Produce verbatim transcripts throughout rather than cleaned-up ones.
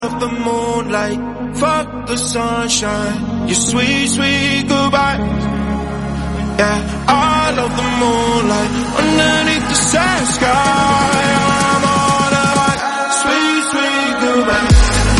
Of the moonlight, fuck the sunshine, your sweet, sweet goodbye. Yeah, I love the moonlight underneath the sad sky. I'm on a high, sweet, sweet goodbye.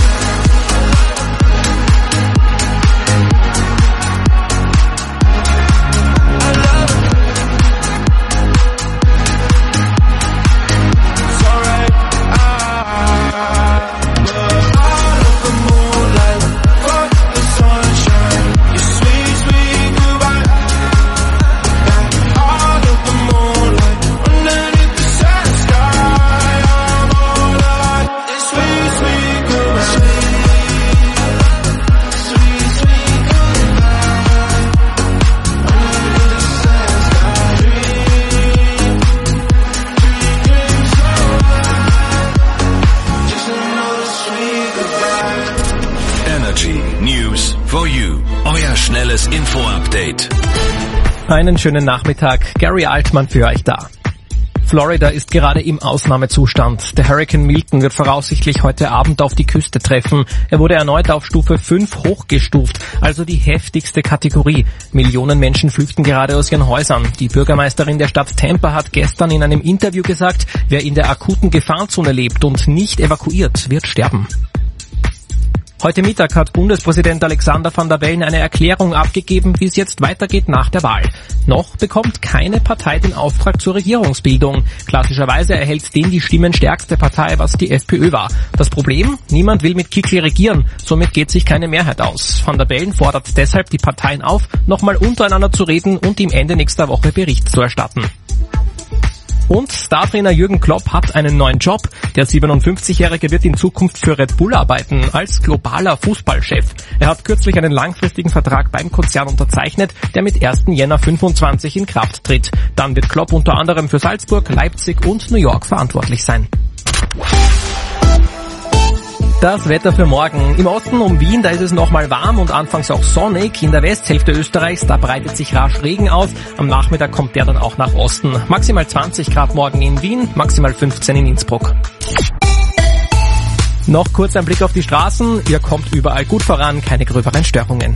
Schnelles Info-Update. Einen schönen Nachmittag. Gary Altmann für euch da. Florida ist gerade im Ausnahmezustand. Der Hurrikan Milton wird voraussichtlich heute Abend auf die Küste treffen. Er wurde erneut auf Stufe fünf hochgestuft, also die heftigste Kategorie. Millionen Menschen flüchten gerade aus ihren Häusern. Die Bürgermeisterin der Stadt Tampa hat gestern in einem Interview gesagt, wer in der akuten Gefahrenzone lebt und nicht evakuiert, wird sterben. Heute Mittag hat Bundespräsident Alexander Van der Bellen eine Erklärung abgegeben, wie es jetzt weitergeht nach der Wahl. Noch bekommt keine Partei den Auftrag zur Regierungsbildung. Klassischerweise erhält den die stimmenstärkste Partei, was die FPÖ war. Das Problem? Niemand will mit Kickl regieren, somit geht sich keine Mehrheit aus. Van der Bellen fordert deshalb die Parteien auf, nochmal untereinander zu reden und ihm Ende nächster Woche Bericht zu erstatten. Und Startrainer Jürgen Klopp hat einen neuen Job. Der siebenundfünfzigjährige wird in Zukunft für Red Bull arbeiten, als globaler Fußballchef. Er hat kürzlich einen langfristigen Vertrag beim Konzern unterzeichnet, der mit ersten Jänner fünfundzwanzig in Kraft tritt. Dann wird Klopp unter anderem für Salzburg, Leipzig und New York verantwortlich sein. Das Wetter für morgen. Im Osten um Wien, da ist es nochmal warm und anfangs auch sonnig. In der Westhälfte Österreichs, da breitet sich rasch Regen aus. Am Nachmittag kommt der dann auch nach Osten. Maximal zwanzig Grad morgen in Wien, maximal fünfzehn in Innsbruck. Noch kurz ein Blick auf die Straßen. Ihr kommt überall gut voran, keine gröberen Störungen.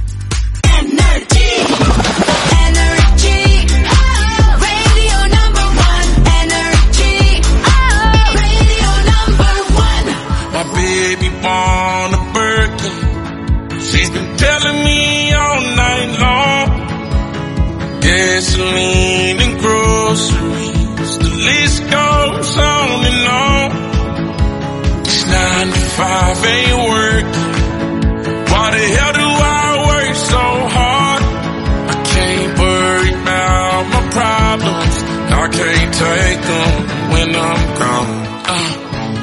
On a Birkin, she's been telling me all night long. Gasoline and groceries, the list goes on and on. This nine to five ain't working. Why the hell do I work so hard? I can't worry about my problems. I can't take them when I'm gone. Uh.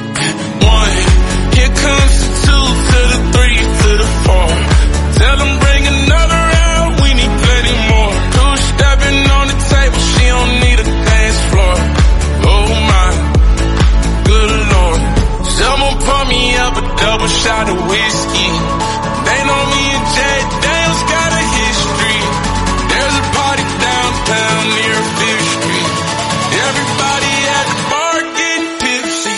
Here comes the two to the three to the four. Tell them bring another round, we need plenty more. Two stepping on the table, she don't need a dance floor. Oh my, good lord. Someone pour me up a double shot of whiskey. They know me and Jay Daniels got a history. There's a party downtown near Fifth Street. Everybody at the bar getting tipsy.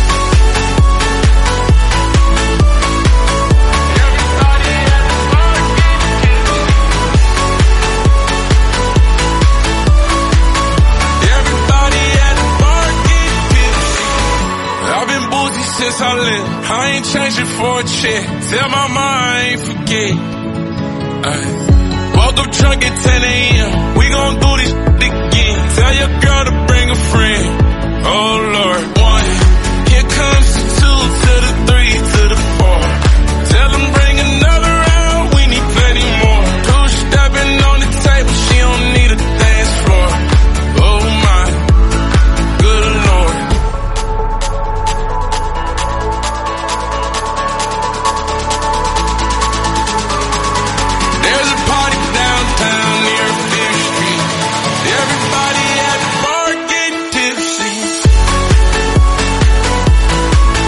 Since I left, I ain't changing for a check. Tell my mom I ain't forget. Ay. Woke up drunk at ten a.m. We gon' do this again. Tell your girl to bring a friend. Oh Lord, one. Here comes the two to the three to the four. Tell them bring another round. We need plenty more. Two stepping on the table. She don't need a dance floor. Oh my, good Lord. Everybody at the bar getting tipsy.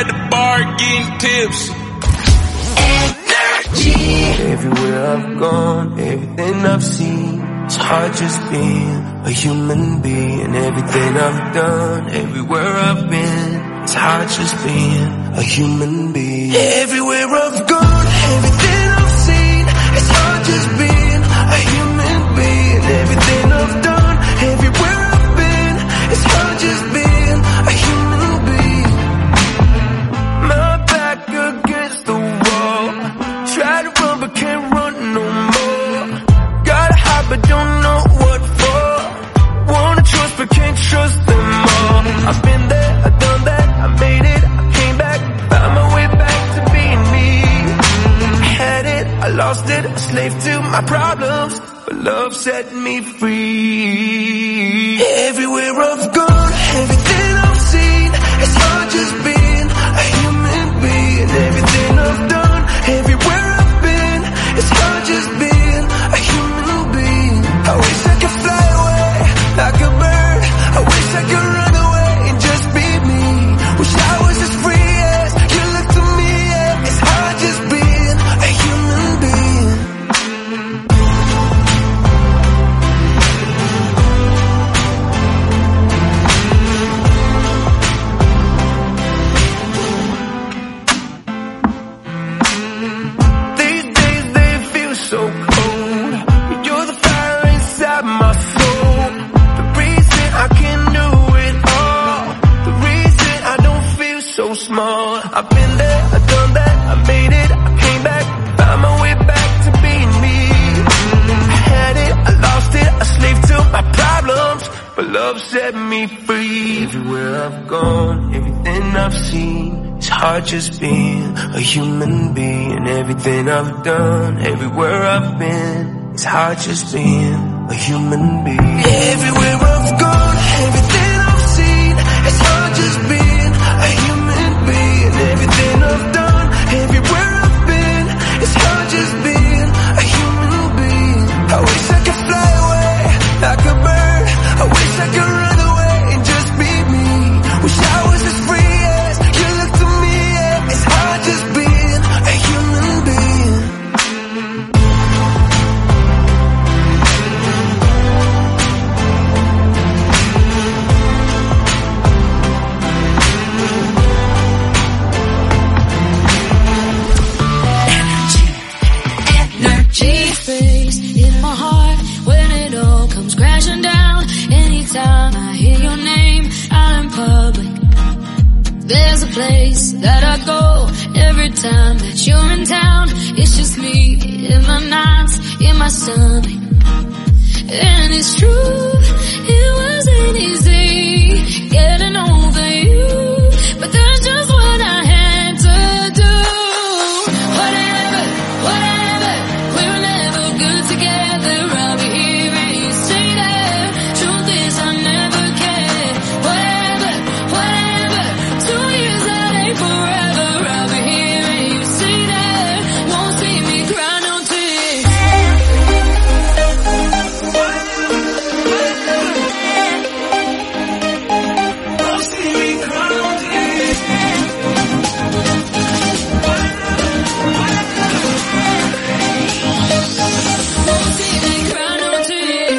at the bar getting tipsy. Everywhere I've gone, everything I've seen, it's hard just being a human being. Everything I've done, everywhere I've been, it's hard just being a human being. Everywhere I've gone, everything I've seen, it's hard just being a human being. Everything I've done, everywhere I've been, it's hard just being a human being. My back against the wall, try to run but can't run no more. Gotta hide but don't know what for. Wanna trust but can't trust them all. I've been there, I've done that, I made it, I came back, found my way back to being me. I had it, I lost it, a slave to my problems, but love set me free. Everywhere I've gone, everything I've seen, it's hard just being a human being. Everything I've done, everywhere I've been, it's hard just being a human being. I wish I could fly away like a bird. I wish I could run away and just be me. Wish I was as free as you look to me. Yeah. It's hard just being a human being. These days they feel so cold. You're the fire inside my soul. The reason I can do it all. The reason I don't feel so small. I've been there, I've done that, I made it, I came back, found my way back to being me. I had it, I lost it, a slave to my problems, but love set me free. Everywhere I've gone, everything I've seen, it's hard just being a human being. Everything I've done, everywhere I've been, it's hard just being a human being. Everywhere I've gone, everything I've seen, it's hard just being a human being. Everything I've done, everywhere I've been, it's hard just being a human being. I wish I could fly away like a bird. I wish I could run away and just be me. Wish I was as free as you look to me. Yeah. It's hard just being a human being. Space in my heart when it all comes crashing down. Anytime I hear your name out in public, there's a place that I go every time that you're in town. It's just me in my nights, in my stomach. And it's true, it wasn't easy getting over you, but that's just what I had to do. Whatever, whatever, we were never good together. I'll be here and you stay there. Truth is I never cared. Whatever, whatever, two years that ain't forever. I'll be here and you stay there. Won't see me cry no tears. Won't see me cry no tears. Won't see me cry no tears.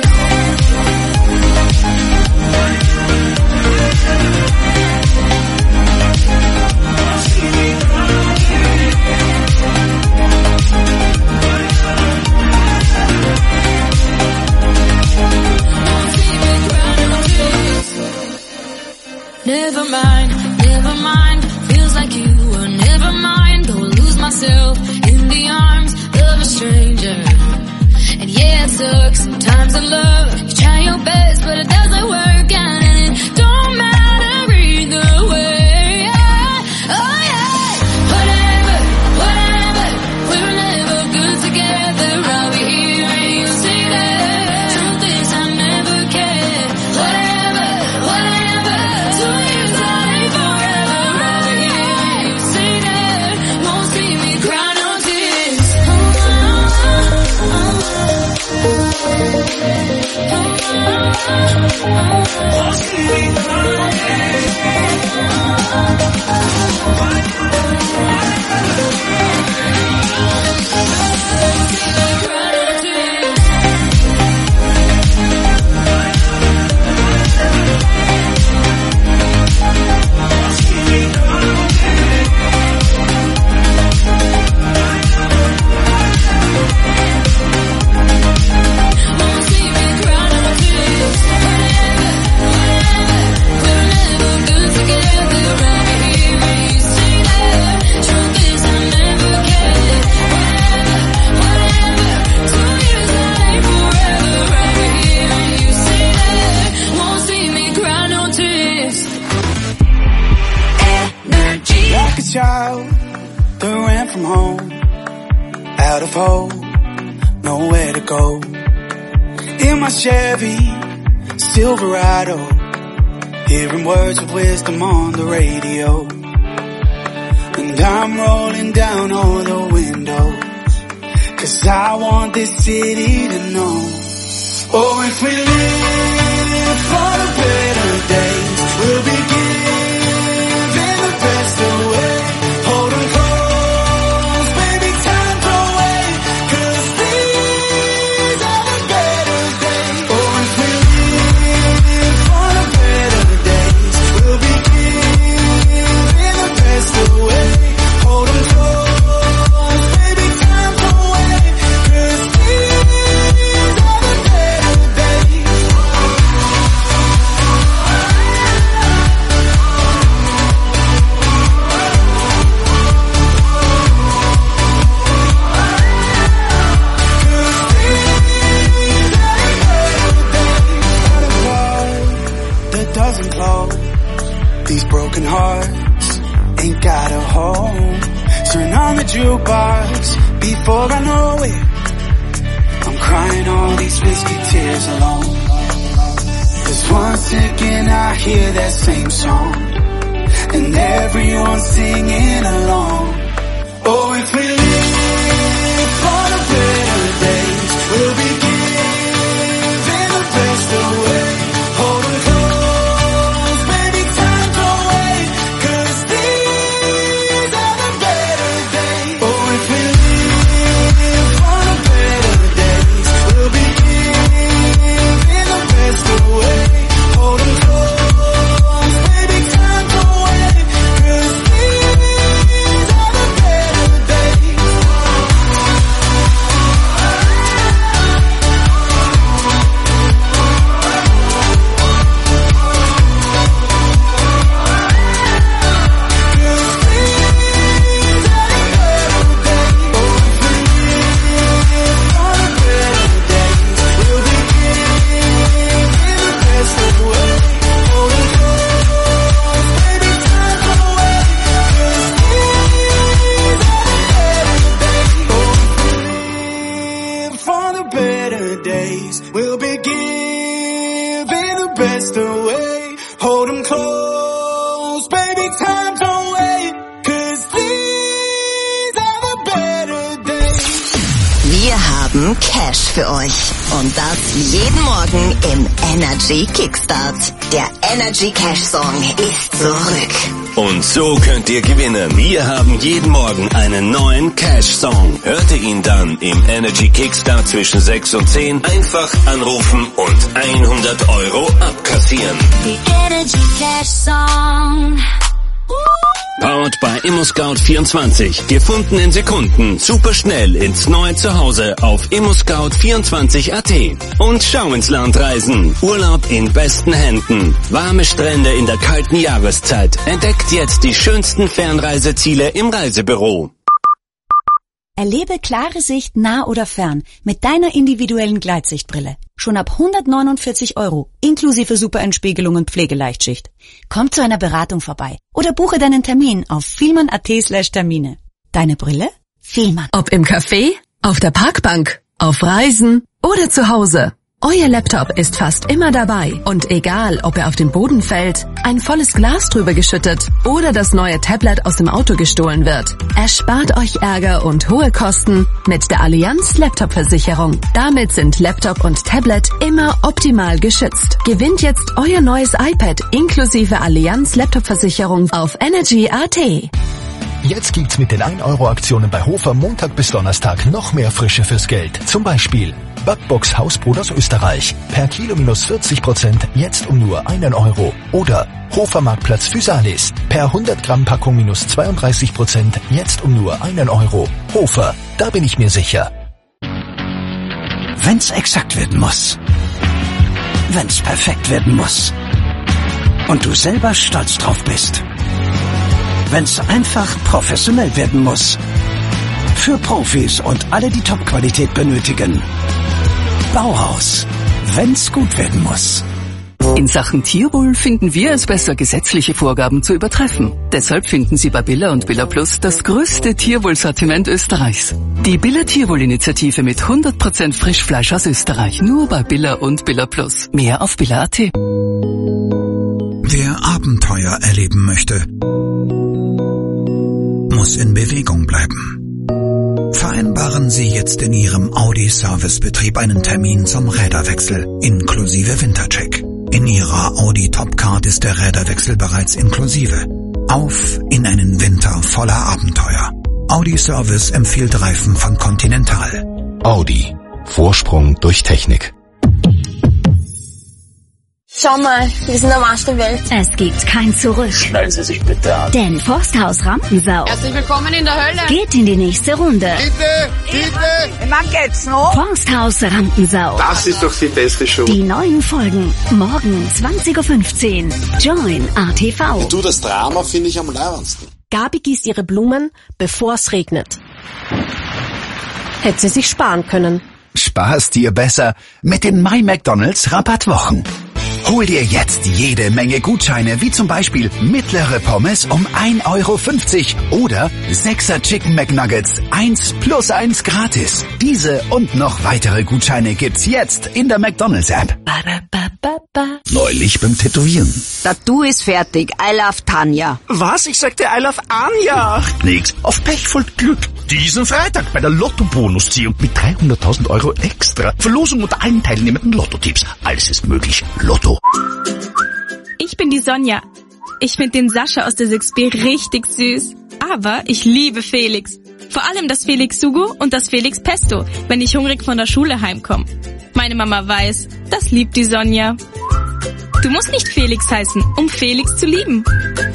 Never mind, never mind. Feels like you were never mine. Go lose myself in the arms of a stranger. And yeah, it sucks sometimes in love. You try your best, but it doesn't work out, and it don't matter either way. Yeah. Oh yeah. Whatever, whatever. We were never good together. I'll be here and you stay there. Truth is I never cared. Whatever, whatever. Two years that ain't forever. I'll be here and you stay there. Won't see me cry no tears. Oh, oh, oh, oh. Won't see me cry no tears. child that ran from home, out of hope, nowhere to go. In my Chevy Silverado, hearing words of wisdom on the radio. And I'm rolling down all the windows, 'cause I want this city to know. Oh, if we live for the better days, we'll be giving the best away. Hold 'em close, baby, time to wait, 'cause these are the better days. Oh, if we live for the better days, we'll be giving the best away. Hold 'em close, baby, time to wait, 'cause these are the better days. That doesn't close. These broken hearts ain't got a home. Turn on the jukebox before I know it. I'm crying all these whiskey tears alone. 'Cause once again I hear that same song, and everyone's singing along. Oh, if we live for the better days, we'll be giving the best away. Hold 'em close, baby, time to wait, 'cause these are the better days. Oh, if we live for the better days, we'll be giving the best away. Hold 'em close, baby, time to wait, 'cause these are the better days. For the better days, we'll be giving the best away. Hold 'em close, baby, time to wait, 'cause these are the better days. Wir haben Cash für euch. Und das jeden Morgen im Energy Kickstart. Der Energy Cash Song ist zurück. Und so könnt ihr gewinnen. Wir haben jeden Morgen einen neuen Cash-Song. Hört ihr ihn dann im Energy Kickstart zwischen sechs und zehn, einfach anrufen und hundert Euro abkassieren. The Energy Cash Song. Powered by ImmoScout vierundzwanzig. Gefunden in Sekunden. Super schnell ins neue Zuhause auf immoscout vierundzwanzig Punkt at. Und schau ins Land reisen. Urlaub in besten Händen. Warme Strände in der kalten Jahreszeit. Entdeckt jetzt die schönsten Fernreiseziele im Reisebüro. Erlebe klare Sicht nah oder fern mit deiner individuellen Gleitsichtbrille. Schon ab hundertneunundvierzig Euro, inklusive Superentspiegelung und Pflegeleichtschicht. Komm zu einer Beratung vorbei oder buche deinen Termin auf vielmann punkt at slash Termine. Deine Brille? Vielmann. Ob im Café, auf der Parkbank, auf Reisen oder zu Hause. Euer Laptop ist fast immer dabei und egal, ob er auf den Boden fällt, ein volles Glas drüber geschüttet oder das neue Tablet aus dem Auto gestohlen wird. Erspart euch Ärger und hohe Kosten mit der Allianz Laptop-Versicherung. Damit sind Laptop und Tablet immer optimal geschützt. Gewinnt jetzt euer neues iPad inklusive Allianz Laptop-Versicherung auf energy punkt at. Jetzt gibt's mit den ein Euro Aktionen bei Hofer Montag bis Donnerstag noch mehr Frische fürs Geld. Zum Beispiel Backbox Hausbrot aus Österreich. Per Kilo minus vierzig Prozent, jetzt um nur einen Euro. Oder Hofer Marktplatz Physalis. Per hundert Gramm Packung minus zweiunddreißig Prozent, jetzt um nur einen Euro. Hofer, da bin ich mir sicher. Wenn's exakt werden muss. Wenn's perfekt werden muss. Und du selber stolz drauf bist. Wenn's einfach professionell werden muss. Für Profis und alle, die Top-Qualität benötigen. Bauhaus. Wenn's gut werden muss. In Sachen Tierwohl finden wir es besser, gesetzliche Vorgaben zu übertreffen. Deshalb finden Sie bei Billa und Billa Plus das größte Tierwohlsortiment Österreichs. Die Billa Tierwohl-Initiative mit hundert Prozent Frischfleisch aus Österreich. Nur bei Billa und Billa Plus. Mehr auf billa punkt at. Wer Abenteuer erleben möchte, muss in Bewegung bleiben. Vereinbaren Sie jetzt in Ihrem Audi-Servicebetrieb einen Termin zum Räderwechsel inklusive Wintercheck. In Ihrer Audi Topcard ist der Räderwechsel bereits inklusive. Auf in einen Winter voller Abenteuer. Audi Service empfiehlt Reifen von Continental. Audi. Vorsprung durch Technik. Schau mal, wir sind am Arsch der Welt. Es gibt kein Zurück. Schnallen Sie sich bitte an. Denn Forsthaus Rampensau Herzlich willkommen in der Hölle. geht in die nächste Runde. Bitte, bitte. Man geht's noch. Forsthaus Rampensau. Das ist doch die beste Show. Die neuen Folgen. Morgen zwanzig Uhr fünfzehn. Join A T V. Du, das Drama finde ich am leibendsten. Gabi gießt ihre Blumen, bevor es regnet. Hätte sie sich sparen können. Sparst dir besser mit den My McDonald's Rabattwochen. Hol dir jetzt jede Menge Gutscheine, wie zum Beispiel mittlere Pommes um ein Euro fünfzig oder sechser Chicken McNuggets eins plus eins gratis. Diese und noch weitere Gutscheine gibt's jetzt in der McDonald's App. Neulich beim Tätowieren. Tattoo ist fertig. I love Tanja. Was? Ich sagte I love Anja. Macht nix. Auf Pech folgt Glück. Diesen Freitag bei der Lotto-Bonusziehung mit dreihunderttausend Euro extra. Verlosung unter allen teilnehmenden Lotto-Tipps. Alles ist möglich. Lotto. Ich bin die Sonja. Ich finde den Sascha aus der sechs B richtig süß. Aber ich liebe Felix. Vor allem das Felix Sugo und das Felix Pesto, wenn ich hungrig von der Schule heimkomme. Meine Mama weiß, das liebt die Sonja. Du musst nicht Felix heißen, um Felix zu lieben.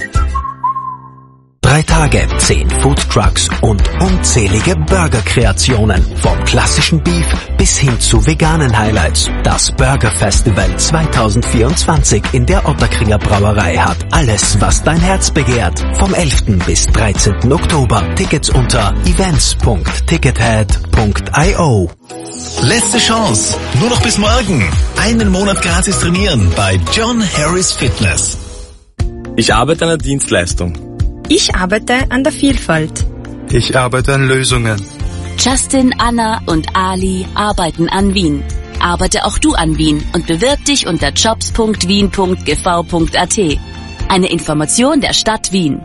Drei Tage, zehn Foodtrucks und unzählige Burger-Kreationen. Vom klassischen Beef bis hin zu veganen Highlights. Das Burger Festival zwanzig vierundzwanzig in der Ottakringer Brauerei hat alles, was dein Herz begehrt. Vom elften bis dreizehnten Oktober. Tickets unter events punkt tickethead punkt io. Letzte Chance. Nur noch bis morgen. Einen Monat gratis trainieren bei John Harris Fitness. Ich arbeite an der Dienstleistung. Ich arbeite an der Vielfalt. Ich arbeite an Lösungen. Justin, Anna und Ali arbeiten an Wien. Arbeite auch du an Wien und bewirb dich unter jobs punkt wien punkt g v punkt a t. Eine Information der Stadt Wien.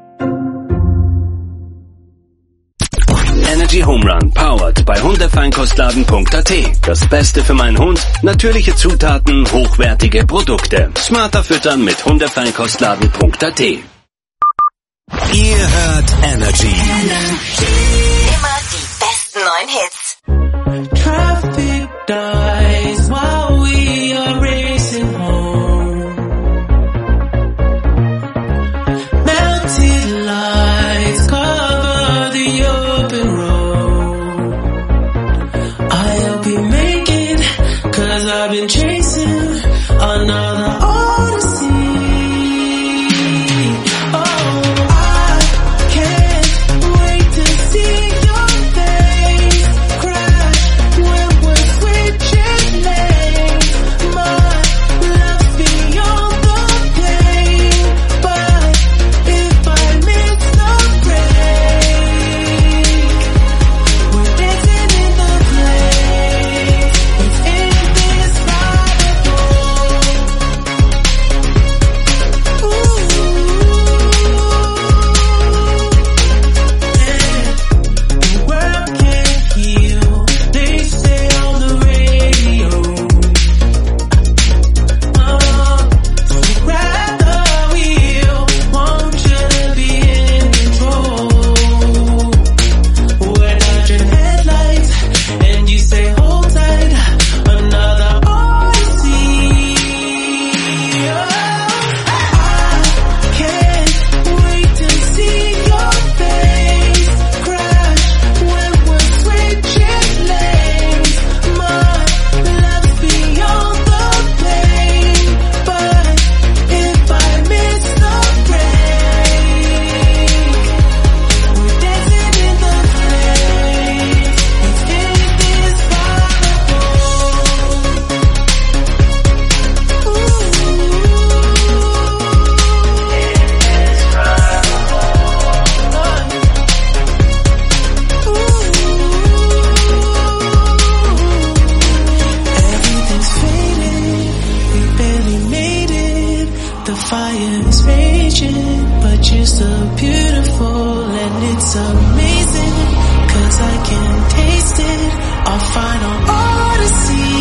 Energy Home Run, powered bei hundefeinkostladen punkt a t. Das Beste für meinen Hund, natürliche Zutaten, hochwertige Produkte. Smarter füttern mit hundefeinkostladen punkt a t. Ihr hört Energy. Immer die besten neuen Hits. Traffic dies while we are racing home. Melted lights cover the open road. I'll be making, cause I've been chasing another odyssey. Oh, I can't amazing, 'cause I can taste it, our final odyssey.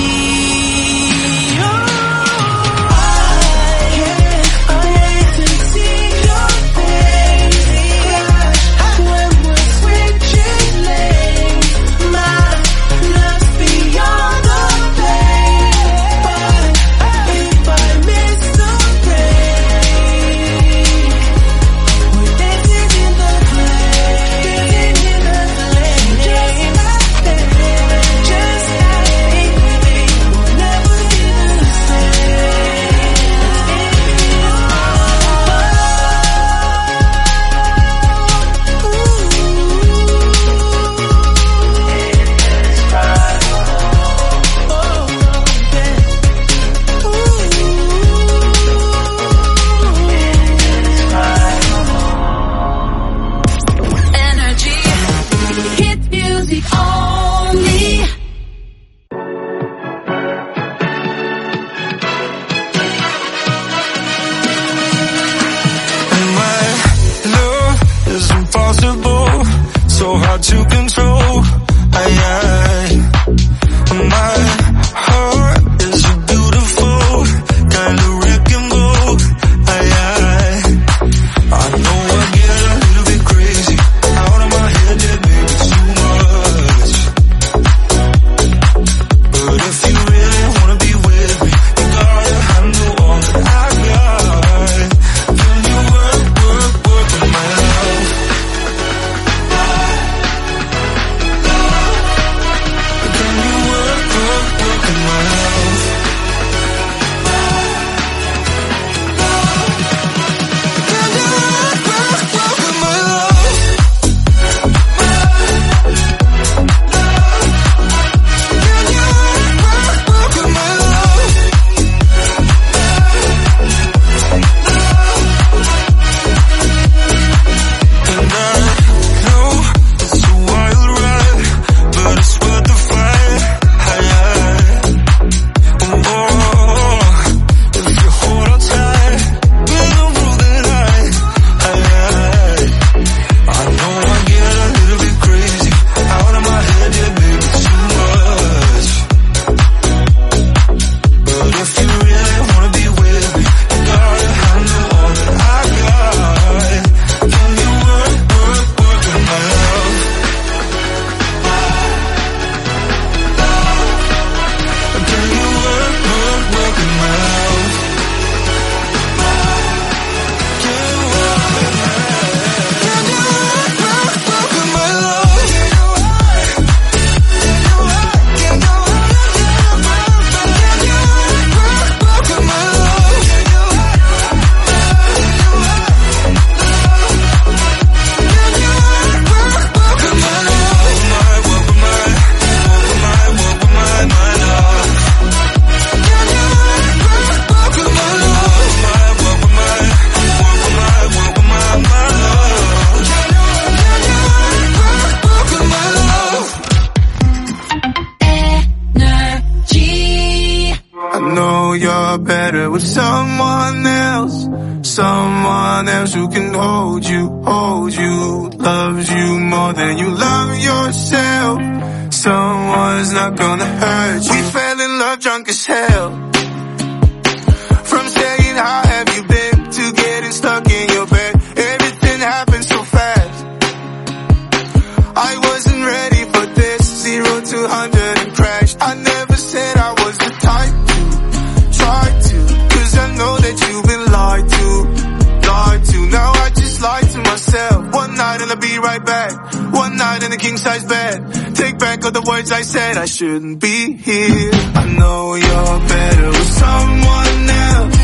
I said I shouldn't be here. I know you're better with someone else,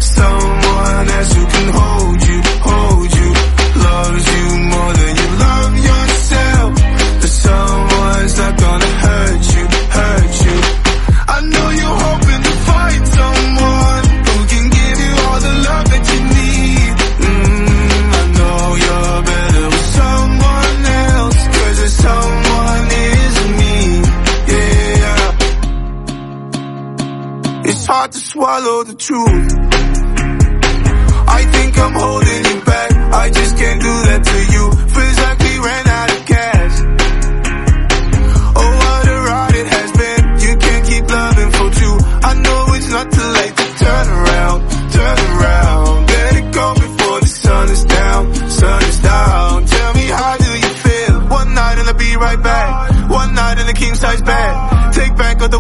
someone else who can hold you, hold you, loves you more than you love yourself. But someone's not gonna hurt you, hurt you. I know you're hoping to find someone who can give you all the love that you need. Mm, I know you're better with someone else, 'cause there's someone isn't me. It's hard to swallow the truth. I think I'm holding you back, I just can't do that to you. Feels like we ran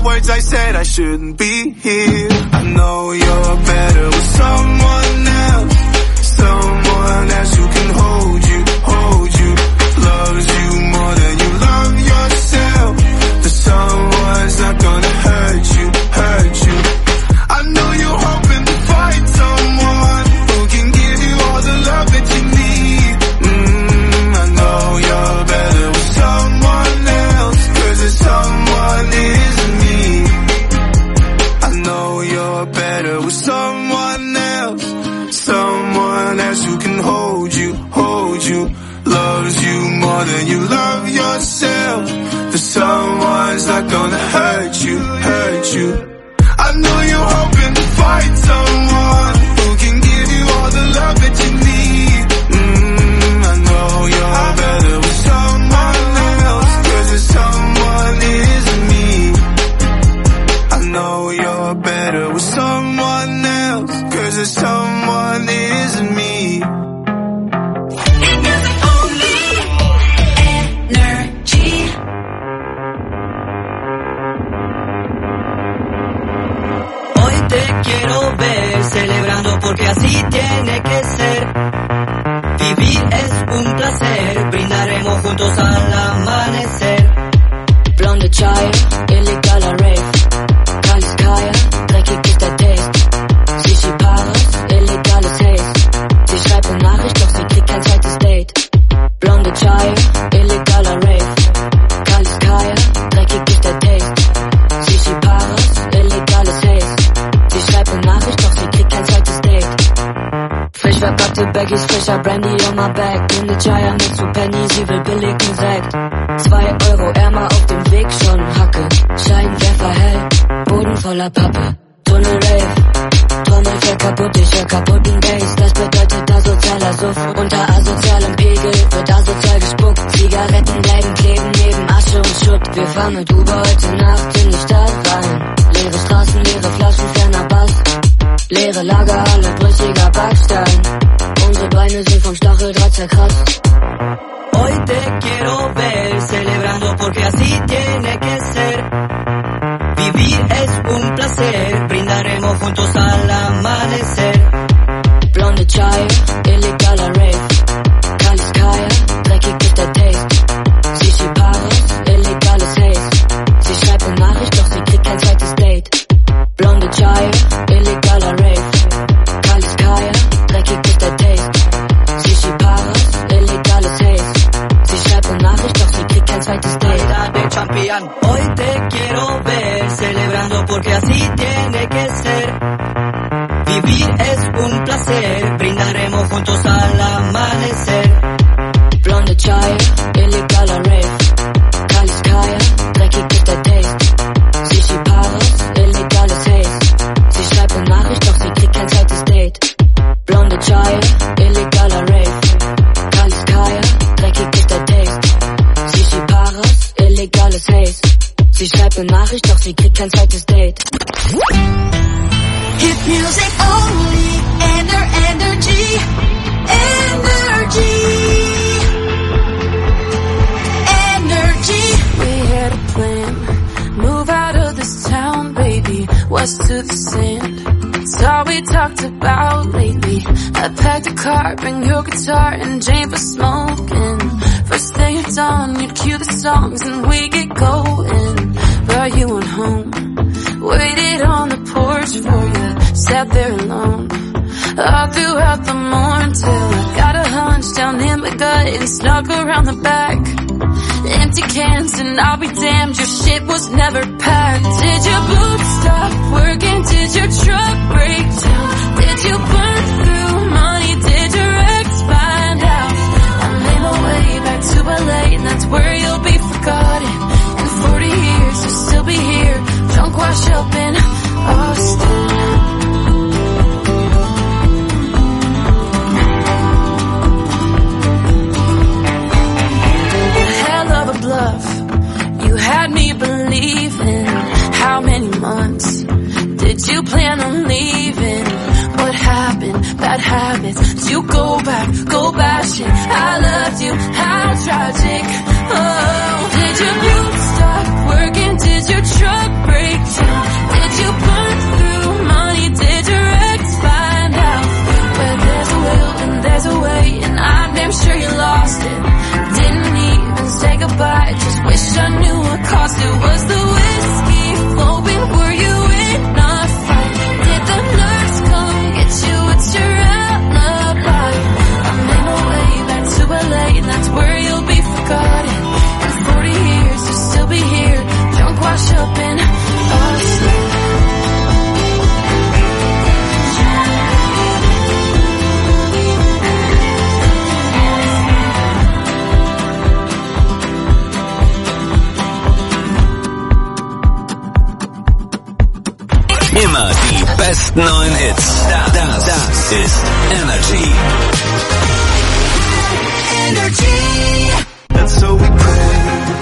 words I said, I shouldn't be here. I know you're better with someone else, someone else who can hold you, hold you, loves you more than you love yourself. The someone's not gonna hurt you, hurt you. I know you're hoping to find someone who can give you all the love that you need. Mm, I know you're better with someone else, 'cause there's someone isn't me. I know you're better with someone else, someone else who can hold you, hold you, loves you more than you love yourself. The someone's not gonna hurt you, hurt you. I know you're hoping to find someone who can give you all the love that you need. Mm, I know you're better with someone else, 'cause there's someone isn't me. I know you're better with someone else, 'cause there's someone isn't me. Quiero ver celebrando porque así tiene que ser. Vivir es un placer, brindaremos juntos al amanecer. Blonde Chai, illegaler Rave. Kaliskaya, dreckig ist der Taste. Shishi Paris, illegales Haze. Sie schreibt eine Nachricht, doch sie kriegt kein zweites Date. Blonde Chai, illegaler Rave. Kaliskaya, dreckig ist der Taste. Shishi Paris, illegales Haze. Sie schreibt eine Nachricht, doch sie kriegt kein zweites Date. Frisch verpackte Baggies, frischer Brandy on my back. Blinde Chaya mit zu Penny, sie will billigen Sekt. Zwei Euro Ärmer auf dem Weg, schon Hacke. Scheinwerfer hell, Boden voller Pappe. Tunnel Rave, Trommelfell kaputt, ich hör kaputten Bass. Das bedeutet asozialer Suff. Unter asozialem Pegel wird asozial gespuckt. Zigaretten bleiben kleben neben Asche und Schutt. Wir fahren mit Uber heute Nacht in die Stadt rein. Leere Straßen, leere Flaschen, ferner Bass. Leere Lagerhalle, brüchiger Backstein. Unsere Beine sind vom Stacheldraht zerkratzt. Hoy te quiero ver celebrando porque así tiene que ser. Vivir es un placer, brindaremos juntos al amanecer. Blonde Chai, illegaler Rave. Kaliskaya, dreckig ist der Taste. Shishi Paris, illegales Haze. Sie schreibt eine Nachricht, doch sie kriegt kein zweites Date. Blonde Chai, illegaler Rave. Kaliskaya, dreckig ist der Taste. Shishi Paris, illegales Haze. Sie schreibt eine Nachricht, doch sie kriegt kein zweites Date. De champion. Hoy te quiero ver celebrando porque así tiene que ser. Vivir es un placer, brindaremos juntos al amanecer. Blonde Chai, illegaler Rave. Kaliskaya, dreckig ist der Taste. Shishi Paris, illegales Haze. Sie schreibt eine Nachricht, doch sie kriegt kein zweites Date. Blonde Chai, illegaler Rave. Kaliskaya, dreckig ist der Taste. Shishi Paris, illegales Haze. Sie schreibt eine Nachricht, doch sie kriegt kein zweites Date. Hit music only, enter energy, energy, energy. We had a plan, move out of this town, baby, west to the sand. It's all we talked about lately. I packed a car, bring your guitar and Jane for smoking. First thing at dawn, you'd cue the songs and we get going. Brought you on home, waited on the porch for you, sat there alone. All throughout the morning till I got a hunch down in my gut and snuck around the back. Empty cans and I'll be damned, your shit was never packed. Did your boots stop working? Did your truck break down? Did you burn through money? Did your ex find out? I made my way back to L A and that's where you'll be forgotten. In forty years you'll still be here, drunk wash up in Austin. You had me believing. How many months did you plan on leaving? What happened? Bad habits. Did you go back? Go bashing. I loved you. How tragic. Oh, did your boots stop working? Did your truck break besten neuen Hits. Das, das ist Energy. Energy. And so we pray.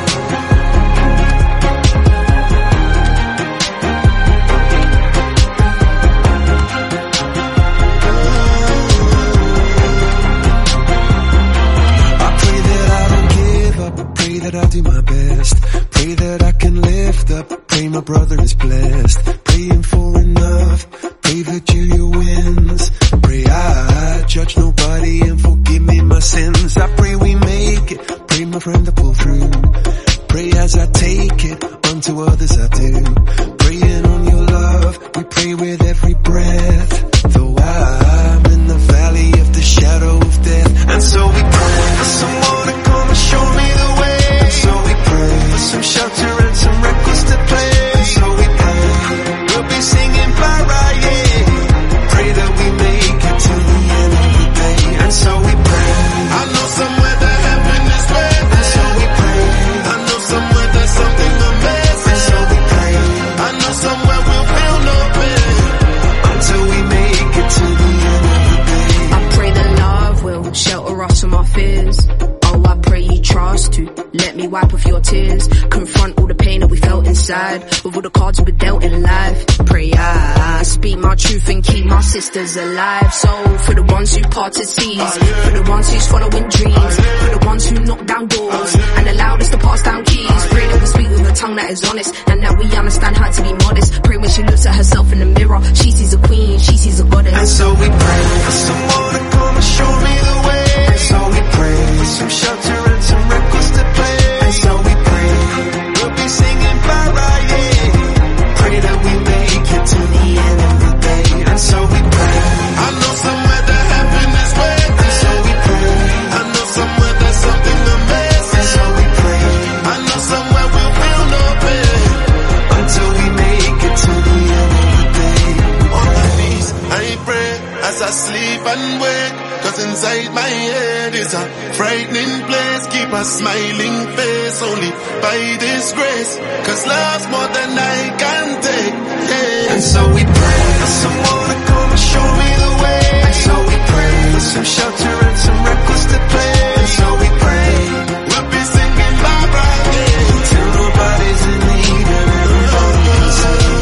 I'll do my best. Pray that I can lift up. Pray my brother is blessed. Praying for enough. Pray Virginia wins. Pray I judge nobody and forgive me my sins. I pray we make it. Pray my friend to pull through. Pray as I take it. Unto others I do. Praying on your love. We pray with every breath. Though I'm in the valley of the shadow of death. And so we pray for someone to come and show me the way. So we pray for some shelter and some records to play. So we pray we'll be singing Mariah. Pray that we make it to the end of the day. And so we pray. I know somewhere that heaven is waiting. And so we pray. I know somewhere there's something amazing. And so we pray. I know somewhere we'll feel no pain until we make it to the end of the day. I pray that love will shelter us from our fears. Oh, I pray you trust to let me wipe off your tears. Confront all the pain that we felt inside with all the cards we were dealt in life. Pray I speak my truth and keep my sisters alive. So for the ones who parted seas, for the ones who's following dreams, for the ones who knock down doors and allowed us to pass down keys. Pray that we speak with a tongue that is honest and that we understand how to be modest. Pray when she looks at herself in the mirror, she sees a queen, she sees a goddess. And so we pray for someone to come and show me the way. And so we pray for some shelter and some records to play. And so we pray we'll be singing Mariah. Pray that we make it to the end of the day. And so we pray. I know somewhere that heaven is waiting. And so we pray. I know somewhere there's something amazing. And so we pray. I know somewhere we'll feel no pain until we make it to the end of the day. On my knees I pray as I sleep and wake. Cause inside my head is a frightening place. Keep a smiling face only by this grace. Cause love's more than I can take, yeah. And so we pray for someone to come and show me the way. And so we pray for some shelter and some records to play. And so we pray we'll be singing Mariah till nobody's in need and everybody's saved.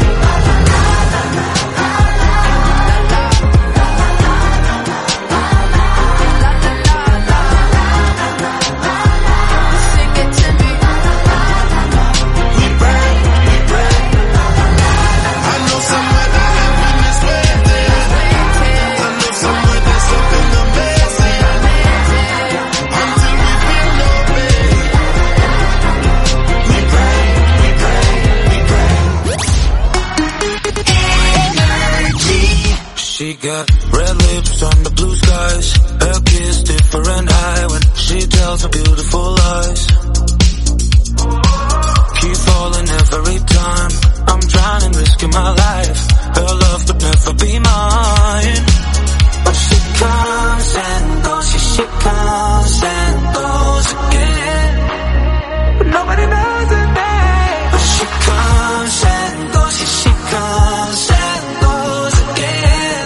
She got red lips on the blue skies. Her kiss different high when she tells her beautiful lies. Keep falling every time I'm drowning, risking my life. Her love could never be mine. But she comes and goes, she, she comes and goes again. But nobody knows her name. But she comes and goes, she, she comes and goes again.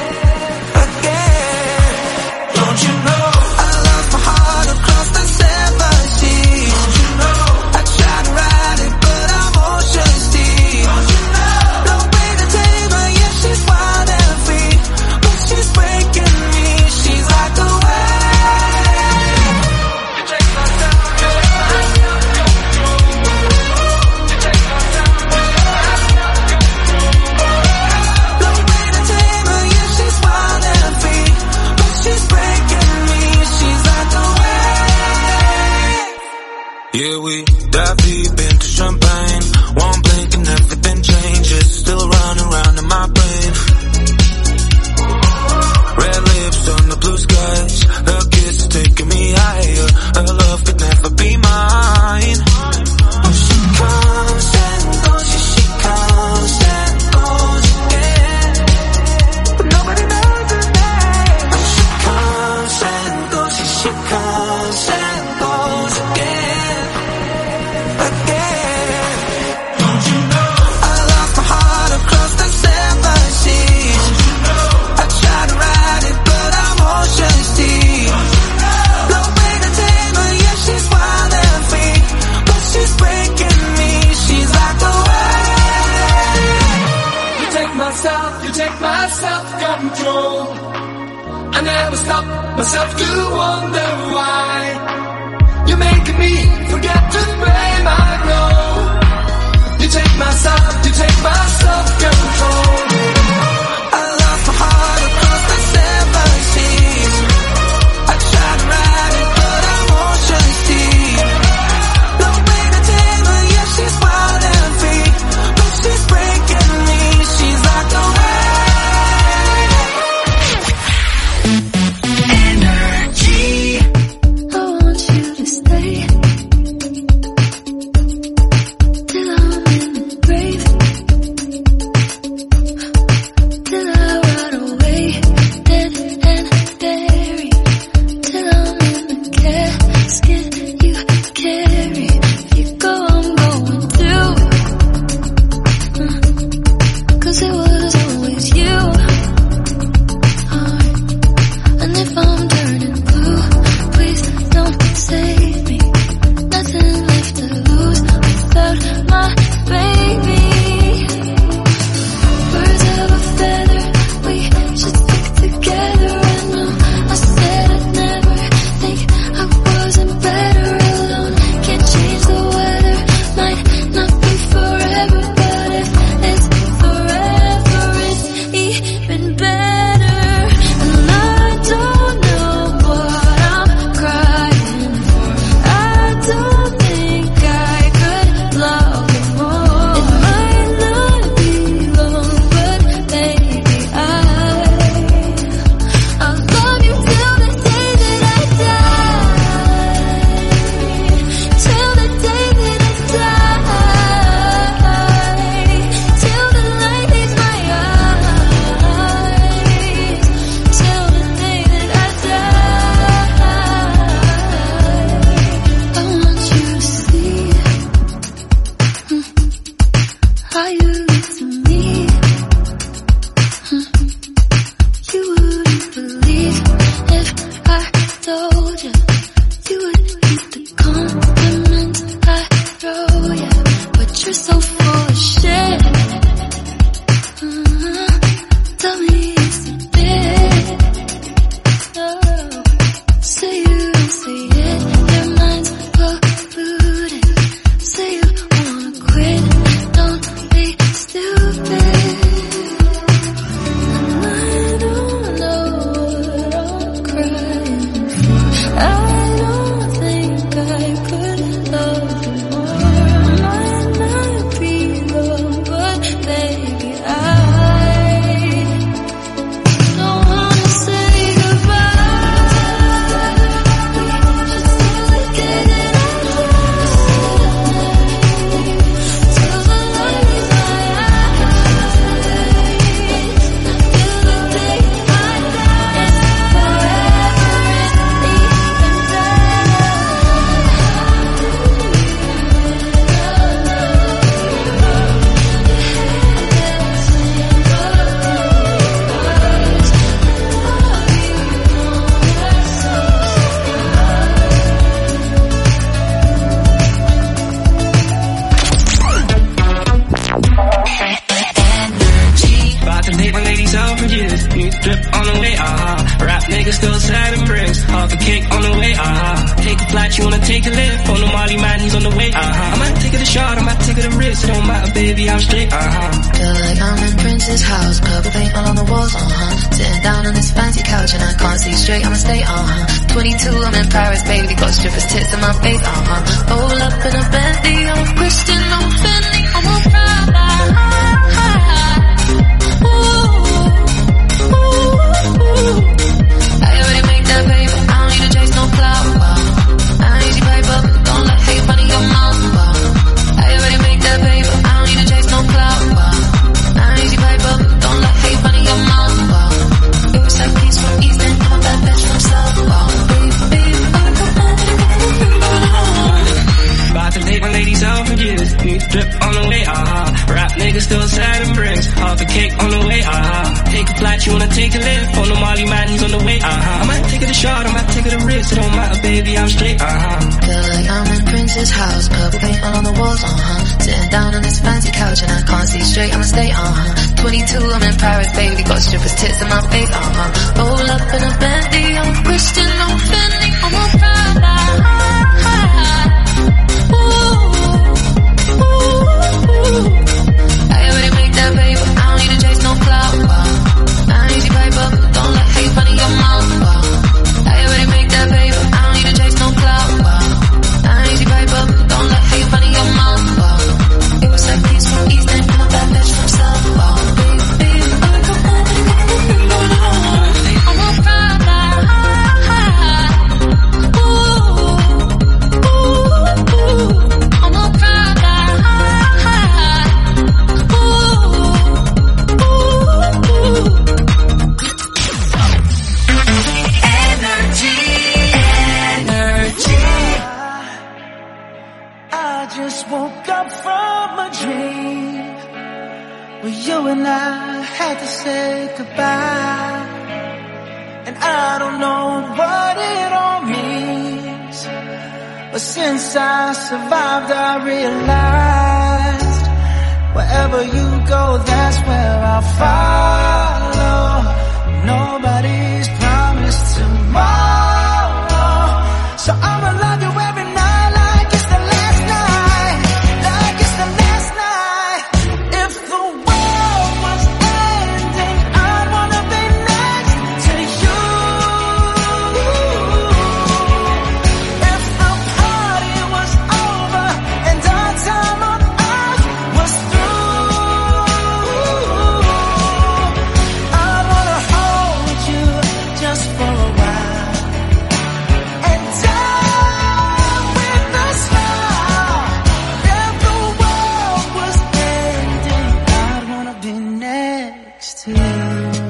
Again. Don't you know I lost my heart across the seven seas? Don't you know I tried to ride it but I'm ocean's deep? Don't you know no way to tame her, yeah she's wild and free. But she's breaking me, she's like a wave. You take my time, no way to tame her, yeah she's wild and free. But she's breaking me, she's like a wave. Yeah, we dive deep into champagne. One blink and everything changes. Still running around in my brain. Red lips on the blue skies. Her kiss is taking me higher. Her love could never be mine. But she comes and goes, yeah, she comes and goes again. But nobody knows her name. But she comes and goes, yeah, she comes and goes again. Again. Don't you know I lost my heart across the seven seas? myself to wonder why you're making me forget to pay my role. You take my side, you take my self-control. I lost my heart across the seven seas. I tried to ride it, but I'm ocean deep. No way to tame her, yeah, she's wild and free, but she's breaking me. She's like the shot, I might take her to risk. It don't matter, baby, I'm straight, uh-huh. Feel like I'm in Prince This is house, purple paint all on the walls, uh-huh. Sitting down on this fancy couch and I can't see straight, I'ma stay, uh-huh. twenty-two, I'm in Paris, baby, got strippers' tits in my face, uh-huh. Roll up in a Bentley, I'm a Christian, I'm Fendi, I'm a Prada. Ooh, ooh, ooh. I already make that paper, I don't need to chase no clout, wow. I don't need your paper, don't let hate run in your mouth, wow. I already make that paper, I don't need to chase no clout, wow. I don't need your paper, don't let hate run in your mouth, wow. It was like peace from East End, I'm a bad bitch from South, wow. Baby, baby, I'm a Prada. Ooh, ooh, ooh. I'm a Prada. Ooh, ooh, ooh. Energy, energy. I just woke up from a dream where you and I had to say goodbye, and I don't know what it all means, but since I survived I realized wherever you go, that's where I'll follow. Nobody's promised tomorrow, so I'ma love you every night like it's the last night, like it's the last night. If the world was ending, I'd wanna be next to you. If the party was over and our time on earth was through, I'd wanna hold you just for a while and die with a smile. If the world was ending, I'd wanna be next to you.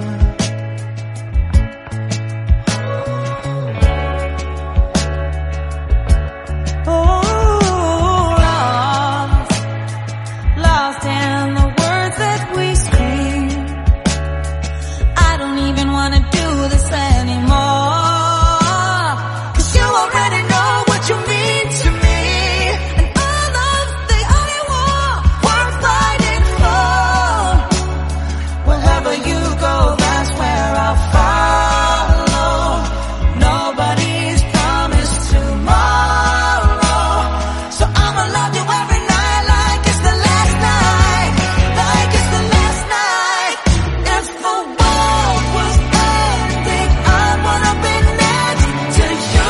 Oh, lost, lost in the words that we scream. I don't even wanna do this anymore, 'cause you already know what you mean to me, and our love's the only war worth fighting for. Wherever you go, that's where I'll follow. Nobody's promised tomorrow, so I'ma love you every night like it's the last night, like it's the last night. If the world was ending, I'd wanna be next to you.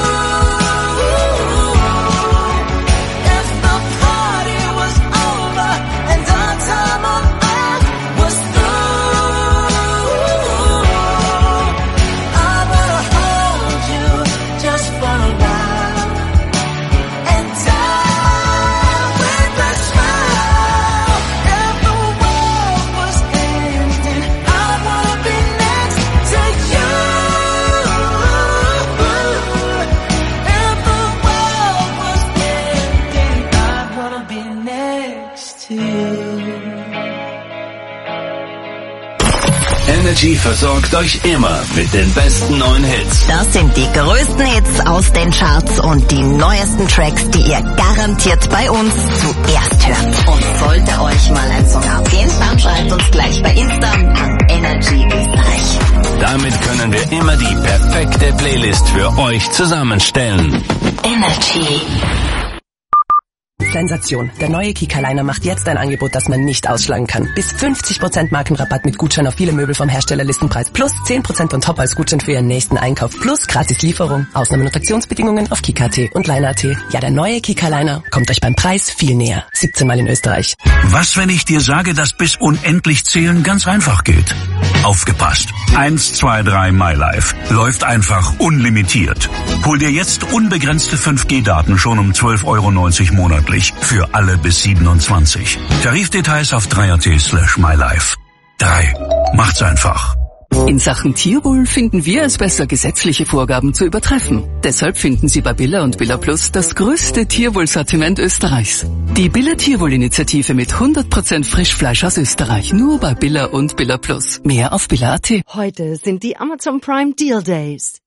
If the party was over and our time on earth was through, I wanna hold you just for a while and die with a smile. If the world was ending, I'd wanna be next to you. If the world was ending, I'd wanna be next to you. Energy versorgt euch immer mit den besten neuen Hits. Das sind die größten Hits aus den Charts und die neuesten Tracks, die ihr garantiert bei uns zuerst hört. Und sollte euch mal ein Song abgehen, dann schreibt uns gleich bei Insta an Energy Österreich. Damit können wir immer die perfekte Playlist für euch zusammenstellen. Energy. Sensation. Der neue Kika-Liner macht jetzt ein Angebot, das man nicht ausschlagen kann. Bis fünfzig Prozent Markenrabatt mit Gutschein auf viele Möbel vom Herstellerlistenpreis. Plus zehn Prozent on top als Gutschein für Ihren nächsten Einkauf. Plus gratis Lieferung. Ausnahmen und Aktionsbedingungen auf Kika punkt at und Liner punkt at. Ja, der neue Kika-Liner kommt euch beim Preis viel näher. siebzehn Mal in Österreich. Was, wenn ich dir sage, dass bis unendlich zählen ganz einfach geht? Aufgepasst. eins, zwei, drei MyLife. Läuft einfach unlimitiert. Hol dir jetzt unbegrenzte fünf G Daten schon um zwölf Euro neunzig monatlich. Für alle bis siebenundzwanzig. Tarifdetails auf drei punkt at slash MyLife. drei. Macht's einfach. In Sachen Tierwohl finden wir es besser, gesetzliche Vorgaben zu übertreffen. Deshalb finden Sie bei Billa und Billa Plus das größte Tierwohlsortiment Österreichs. Die Billa Tierwohl-Initiative mit hundert Prozent Frischfleisch aus Österreich. Nur bei Billa und Billa Plus. Mehr auf Billa punkt at. Heute sind die Amazon Prime Deal Days.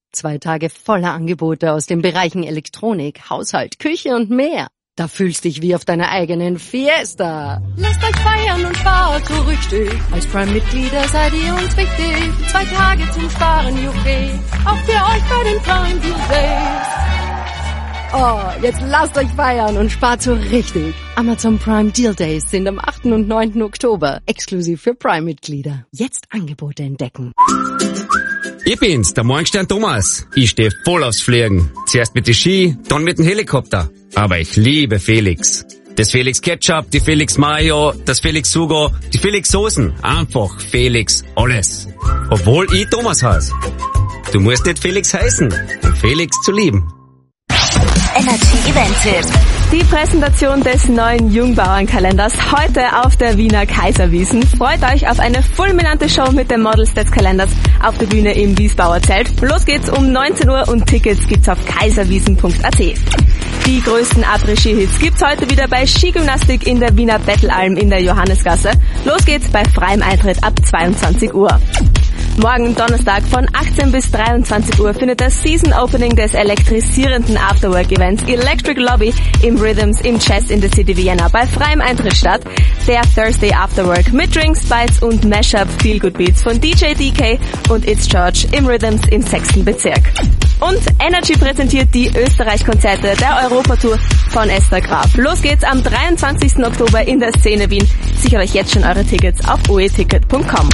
Zwei Tage voller Angebote aus den Bereichen Elektronik, Haushalt, Küche und mehr. Da fühlst dich wie auf deiner eigenen Fiesta. Lasst euch feiern und spart so richtig. Als Prime-Mitglieder seid ihr uns wichtig. Zwei Tage zum Sparen, juché. Auch für euch bei den Prime Deal Days. Oh, jetzt lasst euch feiern und spart so richtig. Amazon Prime Deal Days sind am achten und neunten Oktober. Exklusiv für Prime-Mitglieder. Jetzt Angebote entdecken. Ich bin's, der Morgenstern Thomas. Ich stehe voll aufs Fliegen. Zuerst mit den Ski, dann mit dem Helikopter. Aber ich liebe Felix. Das Felix Ketchup, die Felix Mayo, das Felix Sugo, die Felix Soßen. Einfach Felix alles. Obwohl ich Thomas heiße. Du musst nicht Felix heißen, um Felix zu lieben. Energy Event-Tipp. Die Präsentation des neuen Jungbauernkalenders heute auf der Wiener Kaiserwiesen. Freut euch auf eine fulminante Show mit den Models des Kalenders auf der Bühne im Wiesbauer Zelt. Los geht's um neunzehn Uhr und Tickets gibt's auf kaiserwiesen punkt a t. Die größten Après-Ski-Hits gibt's heute wieder bei Skigymnastik in der Wiener Bettelalm in der Johannesgasse. Los geht's bei freiem Eintritt ab zweiundzwanzig Uhr. Morgen Donnerstag von achtzehn bis dreiundzwanzig Uhr findet das Season Opening des elektrisierenden Afterwork-Events Electric Lobby im Rhythms im Chess in the City Vienna bei freiem Eintritt statt. Der Thursday Afterwork mit Drinks, Bites und Mashup Feel Good Beats von D J D K und It's George im Rhythms im sechsten Bezirk. Und Energy präsentiert die Österreich-Konzerte der Europatour von Esther Graf. Los geht's am dreiundzwanzigsten Oktober in der Szene Wien. Sichert euch jetzt schon eure Tickets auf o e ticket punkt com.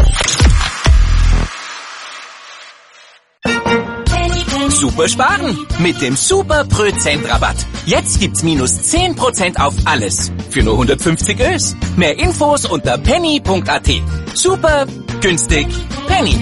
Super sparen mit dem Super Prozent Rabatt. Jetzt gibt's minus zehn Prozent auf alles. Für nur hundertfünfzig Ös. Mehr Infos unter penny punkt a t. Super günstig Penny.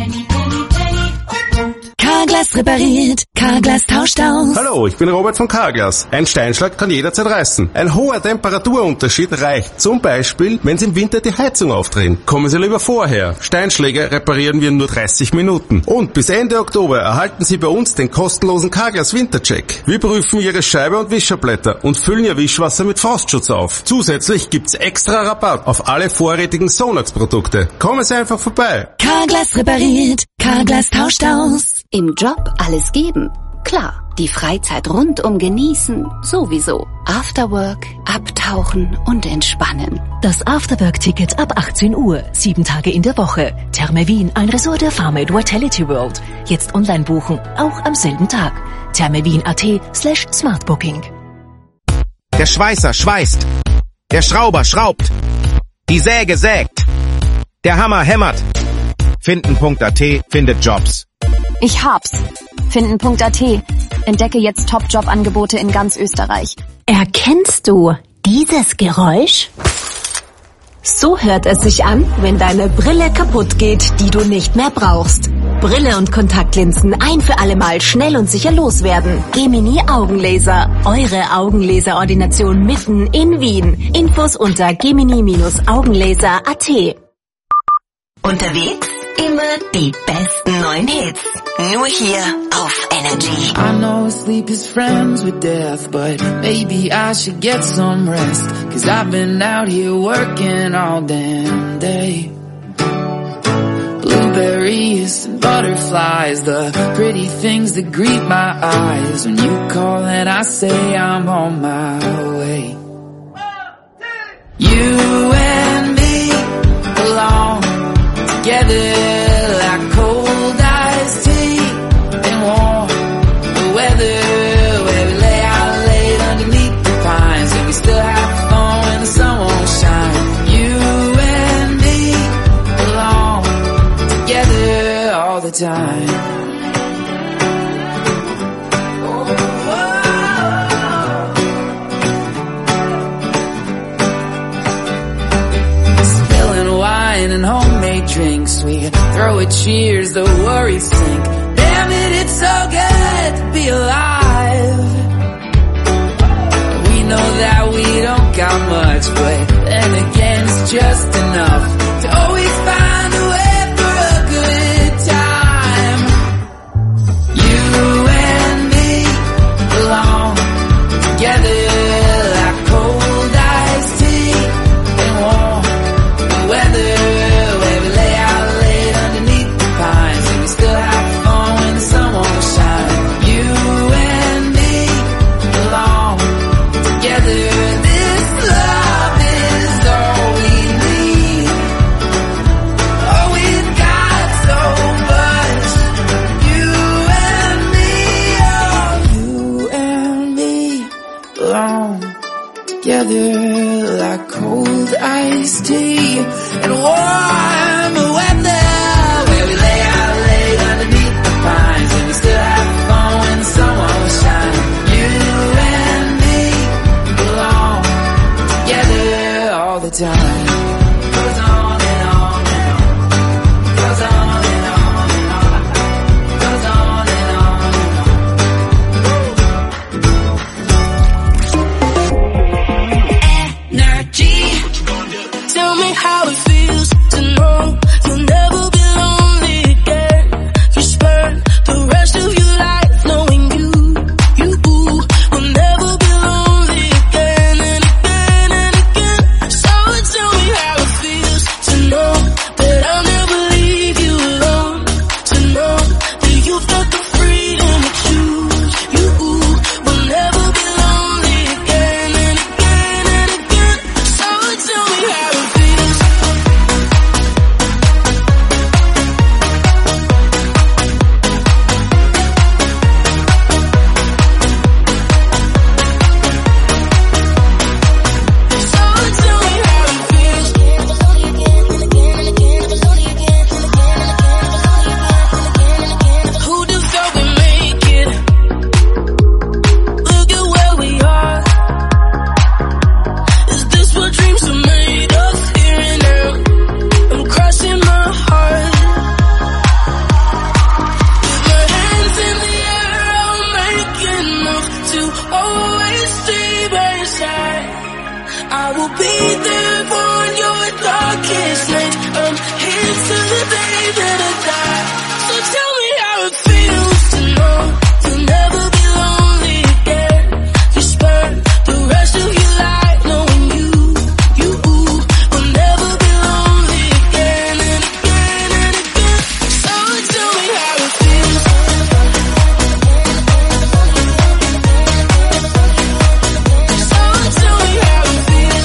Carglass repariert, Carglass tauscht aus. Hallo, ich bin Robert von Carglass. Ein Steinschlag kann jederzeit reißen. Ein hoher Temperaturunterschied reicht zum Beispiel, wenn Sie im Winter die Heizung aufdrehen. Kommen Sie lieber vorher. Steinschläge reparieren wir in nur dreißig Minuten. Und bis Ende Oktober erhalten Sie bei uns den kostenlosen Carglass Wintercheck. Wir prüfen Ihre Scheibe und Wischerblätter und füllen Ihr Wischwasser mit Frostschutz auf. Zusätzlich gibt's extra Rabatt auf alle vorrätigen Sonax-Produkte. Kommen Sie einfach vorbei. Carglass repariert, Carglass tauscht aus. Im Job alles geben? Klar. Die Freizeit rundum genießen? Sowieso. Afterwork, abtauchen und entspannen. Das Afterwork-Ticket ab achtzehn Uhr. Sieben Tage in der Woche. Therme Wien, ein Resort der Farmate Vitality World. Jetzt online buchen, auch am selben Tag. thermewien.at slash smartbooking. Der Schweißer schweißt. Der Schrauber schraubt. Die Säge sägt. Der Hammer hämmert. Finden punkt a t findet Jobs. Ich hab's. Finden punkt a t. Entdecke jetzt Top-Job-Angebote in ganz Österreich. Erkennst du dieses Geräusch? So hört es sich an, wenn deine Brille kaputt geht, die du nicht mehr brauchst. Brille und Kontaktlinsen ein für alle Mal schnell und sicher loswerden. Gemini Augenlaser. Eure Augenlaserordination mitten in Wien. Infos unter gemini Bindestrich augenlaser punkt a t. Unterwegs immer die besten neuen Hits. Nur hier auf Energy. I know sleep is friends with death, but maybe I should get some rest. Cause I've been out here working all damn day. Blueberries and butterflies, the pretty things that greet my eyes. When you call and I say I'm on my way. You and me belong together like cold iced tea and warm the weather, where we lay out late underneath the pines and we still have fun when the sun won't shine. You and me belong together all the time. And homemade drinks, we throw a cheers, the worries sink. Damn it, it's so good to be alive. We know that we don't got much, but then again it's just enough to always find a way for a good time. You and me belong together like cold iced tea and warm the weather. Still have fun when the sun won't shine. together like cold iced tea and warm weather, where we lay out late underneath the pines and we still have fun when the sun won't shine. You and me belong together all the time. Goes on and on and on. Goes on and on and on. Goes on and on and on. Energy. Tell me how it feels to know you'll never be lonely again. You spend the rest of your life knowing you, you will never be lonely again and again and again. So tell me how it feels to know that I'll never leave you alone. To know that you've got the freedom to choose. You will never be lonely again and again and again. So tell me how it feels. So tell me how it feels. Who do thought we make it? Look at where we are. Is this what dreams are made of? Here and now, I'm crossing my heart. With my hands in the air, I'll make enough to always stay by your side. I will be there for your darkest night. I'm here till the day that I die. So tell me how it feels to know you'll never be lonely again. You spend the rest of your life knowing you, you will never be lonely again and again and again. So tell me how it feels. So tell me how it feels.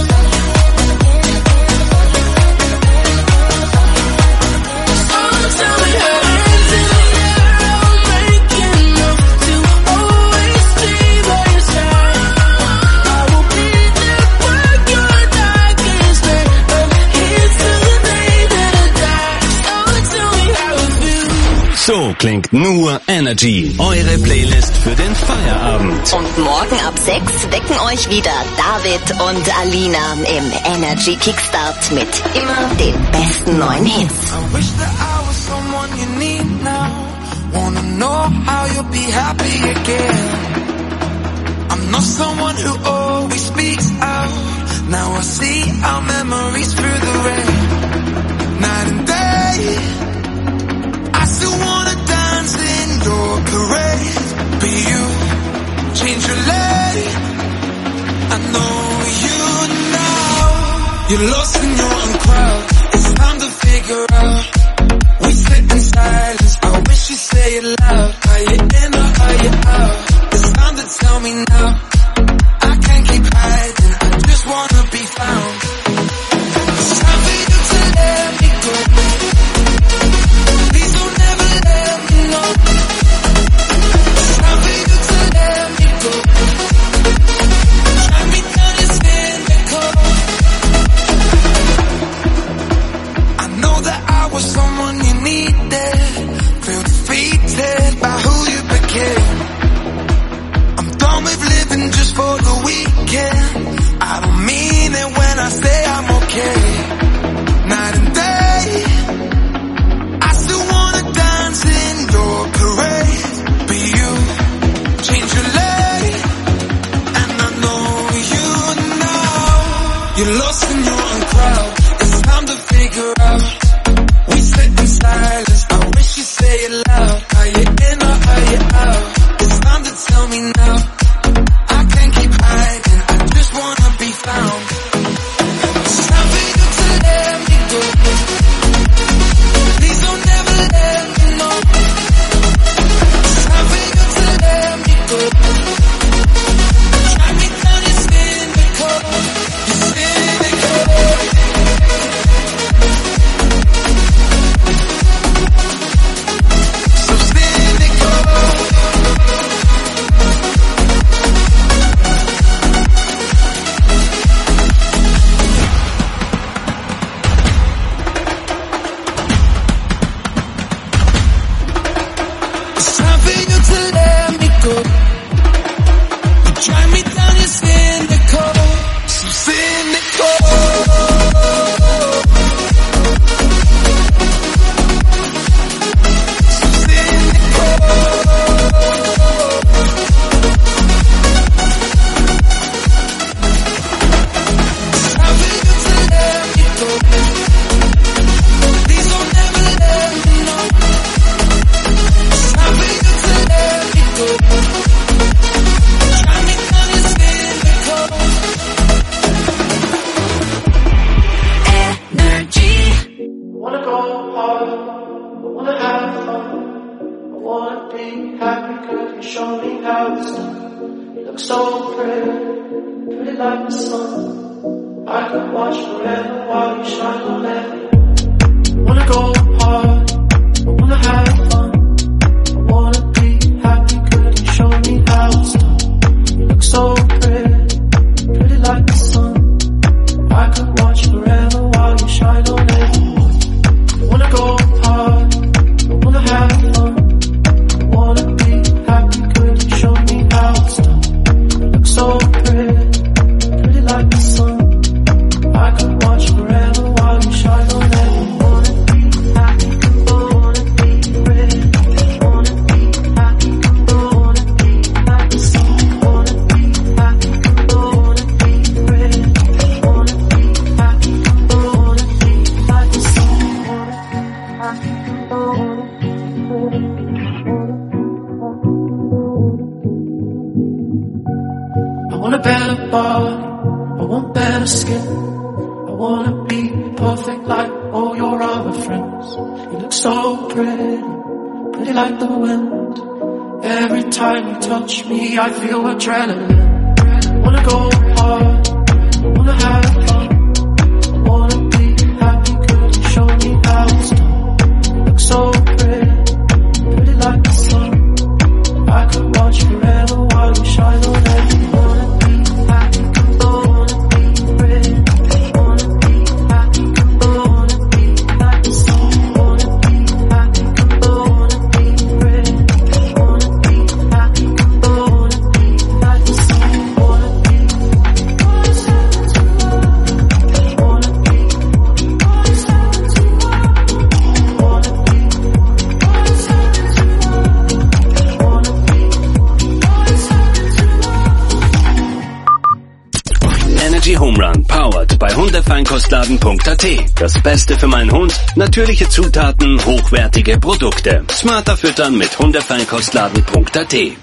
So tell me how hands in the air, I'll make enough to always stay by your side. I will be there for your darkest night. I'm here till the day that I die. So tell me how it feels. So klingt nur Energy. Eure Playlist für den Feierabend. Und morgen ab sechs wecken euch wieder David und Alina im Energy Kickstart mit immer den besten neuen Hits. I wish that I was someone you need now. Wanna know how you'll be happy again. I'm not someone who always speaks out. Now I see our memories through the rain. Night and day, I still wanna dance in your parade. Be you, change your lane. I know you now. You're lost in your own crowd. It's time to figure out. We sit in silence. I wish you'd say it loud. Are you in or are you out? It's time to tell me now. I can't keep hiding. I just wanna be found. It's time for you to let me go. Please don't ever let me know. It's time for you to let me go. Drag me down your cynical. I know that I was someone you needed. Feel defeated by who you became. I'm done with living just for the weekend. I don't mean it when I say I'm okay. Night and day, I still wanna dance in your parade. Be you, change your lane. And I know you now. You're lost in your own crowd. It's time to figure out. We sit in silence. I wish you'd say it loud. Are you in or are you out? It's time to tell me now. I can't keep hiding. I just wanna be found. It's time for you to let me go. Please don't ever let me know. It's time for you to let me go. Drag me down your cynical, your cynical. like the sun. I could watch forever while you shine on me. Wanna go hard, I wanna have fun. I wanna be happy, could you show me how it's done? You look so pretty, pretty like the sun. I could watch forever while you shine on everyone. I wanna go hard, I wanna have fun. I wanna be happy, could you show me how it's done? You look so pretty, pretty like the sun. I could watch forever while you shine on everyone. Wanna be happy, wanna be pretty. Wanna be happy, wanna be like the sun. Wanna be happy, wanna be pretty. Wanna be happy, wanna be like the sun. Wanna be happy, wanna be pretty. I want a better body, I want better skin. I wanna be perfect like all your other friends. You look so pretty, pretty like the wind. Every time you touch me, I feel adrenaline. I wanna go hard, I wanna have fun. I wanna be happy, could you show me how it's done? You look so pretty, pretty like the sun. I could watch forever while you shine on everyone. Wanna be happy, wanna be pretty. Wanna be happy, wanna be like the sun. Wanna be happy, wanna be pretty. Wanna be happy, wanna be like the sun. Wanna be, wanna be, wanna be, Energy Home Run, powered bei Hundefeinkostladen punkt a t. Das Beste für meinen Hund, natürliche Zutaten, hochwertige Produkte. Smarter füttern mit Hundefeinkostladen punkt a t.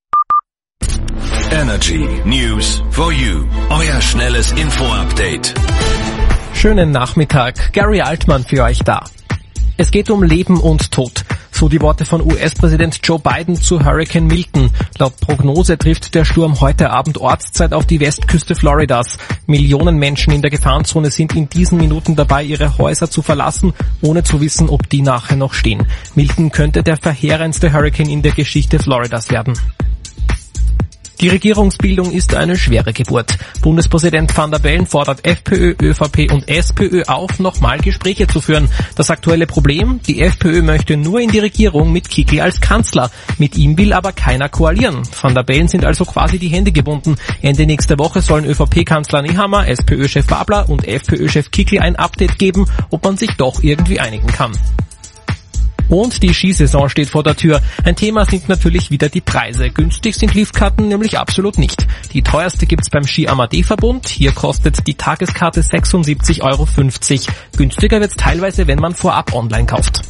Energy News for You. Euer schnelles Info-Update. Schönen Nachmittag, Gary Altman für euch da. Es geht um Leben und Tod. So die Worte von U S-Präsident Joe Biden zu Hurricane Milton. Laut Prognose trifft der Sturm heute Abend Ortszeit auf die Westküste Floridas. Millionen Menschen in der Gefahrenzone sind in diesen Minuten dabei, ihre Häuser zu verlassen, ohne zu wissen, ob die nachher noch stehen. Milton könnte der verheerendste Hurricane in der Geschichte Floridas werden. Die Regierungsbildung ist eine schwere Geburt. Bundespräsident Van der Bellen fordert FPÖ, ÖVP und SPÖ auf, nochmal Gespräche zu führen. Das aktuelle Problem? Die FPÖ möchte nur in die Regierung mit Kickl als Kanzler. Mit ihm will aber keiner koalieren. Van der Bellen sind also quasi die Hände gebunden. Ende nächster Woche sollen ÖVP-Kanzler Nehammer, SPÖ-Chef Babler und FPÖ-Chef Kickl ein Update geben, ob man sich doch irgendwie einigen kann. Und die Skisaison steht vor der Tür. Ein Thema sind natürlich wieder die Preise. Günstig sind Liftkarten nämlich absolut nicht. Die teuerste gibt's beim Ski Amadee Verbund. Hier kostet die Tageskarte sechsundsiebzig Euro fünfzig. Günstiger wird's teilweise, wenn man vorab online kauft.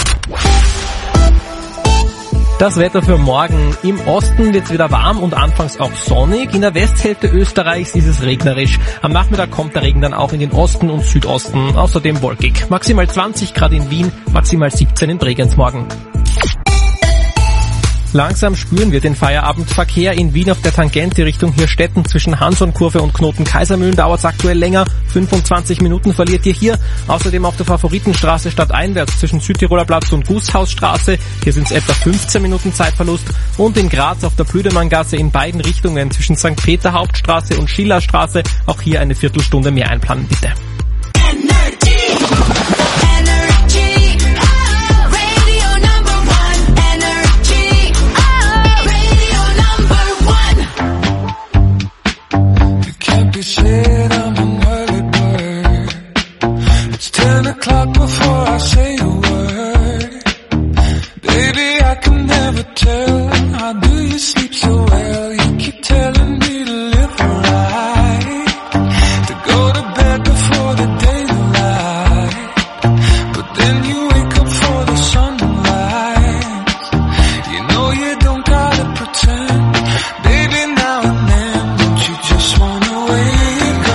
Das Wetter für morgen. Im Osten wird's wieder warm und anfangs auch sonnig. In der Westhälfte Österreichs ist es regnerisch. Am Nachmittag kommt der Regen dann auch in den Osten und Südosten. Außerdem wolkig. Maximal zwanzig Grad in Wien, maximal siebzehn in Bregenz morgen. Langsam spüren wir den Feierabendverkehr. In Wien auf der Tangente Richtung Hirstetten zwischen Hansonkurve und Knoten Kaisermühlen dauert es aktuell länger. fünfundzwanzig Minuten verliert ihr hier. Außerdem auf der Favoritenstraße stadteinwärts zwischen Südtiroler Platz und Gutshausstraße. Hier sind es etwa fünfzehn Minuten Zeitverlust. Und in Graz auf der Blüdemanngasse in beiden Richtungen zwischen Sankt Peter Hauptstraße und Schillerstraße. Auch hier eine Viertelstunde mehr einplanen, bitte. Said I'm an early bird. It's ten o'clock before I say a word. Baby, I can never tell. How do you sleep so well? You keep telling me to live right, to go to bed before the daylight. But then you wake up for the sunlight. You know you don't gotta pretend. Baby, now and then, don't you just wanna wake up?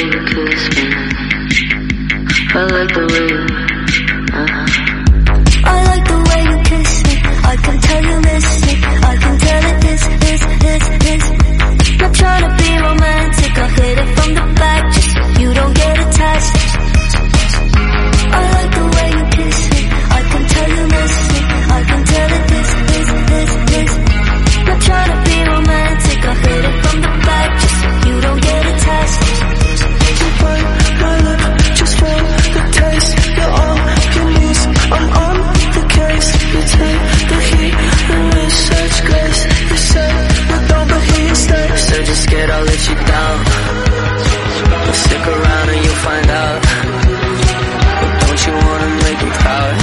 you kiss me. I like the way you, uh-huh. I like the way you kiss me. I can tell you miss me. I can tell it is, is, is, is. Not trying to be romantic. I hit it from the back just so you don't get attached. I like the way you kiss me. I can tell you miss me. I can tell it is, is, is, is. Not trying to be romantic. I hit it from the back just so you don't get attached. You bite my lip just for the taste. You're all you need. I'm on the case. You take the heat and with such grace. You say you don't, but here you stay. So just scared I'll let you down. But stick around and you'll find out. But don't you wanna make me proud?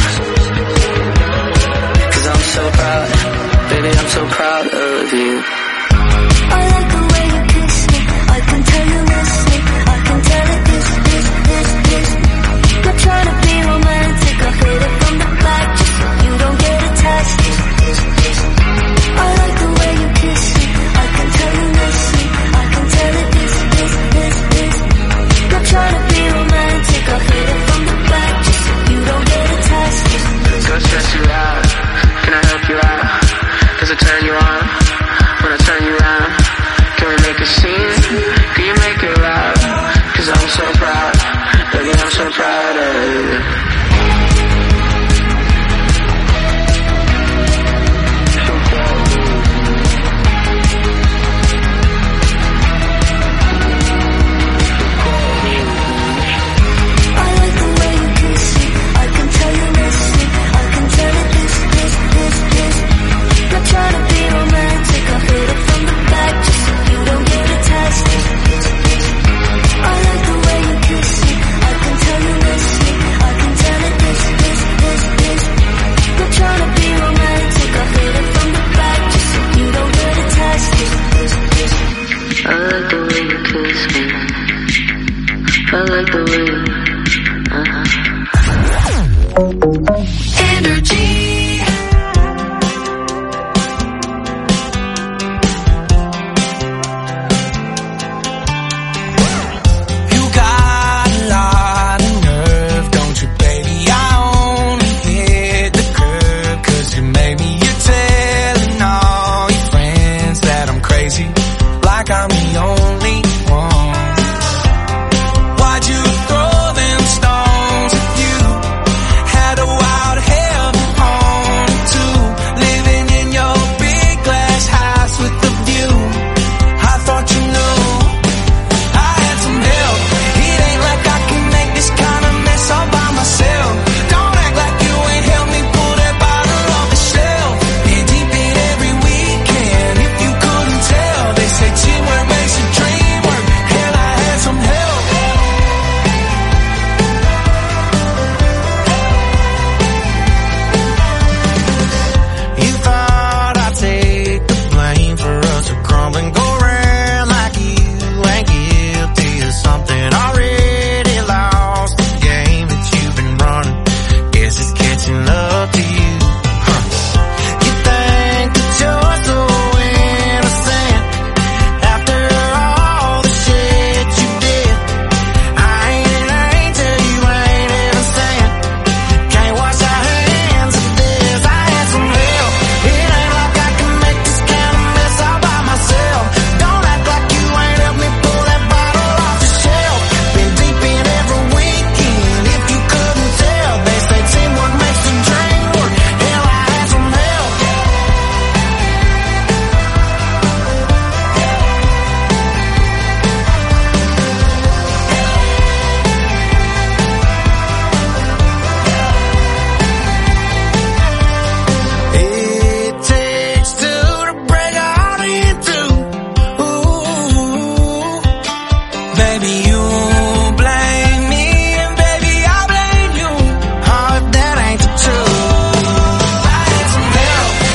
Cause I'm so proud. Baby, I'm so proud of you. I like the way you kiss me. I can tell you miss me. I can tell it is, is, is, is. Not trying to be romantic. I hit it from the back just so you don't get attached. I like the way you kiss me. I can tell you miss me. I can tell it is, is, is, is. Not trying to be romantic. I hit it from the back just so you don't get attached. Go stress you out. Can I help you out? Does it turn you on? When I turn you around, can we make a scene? Can you make it loud? Cause I'm so proud. Baby, I'm so proud of you. I like the way you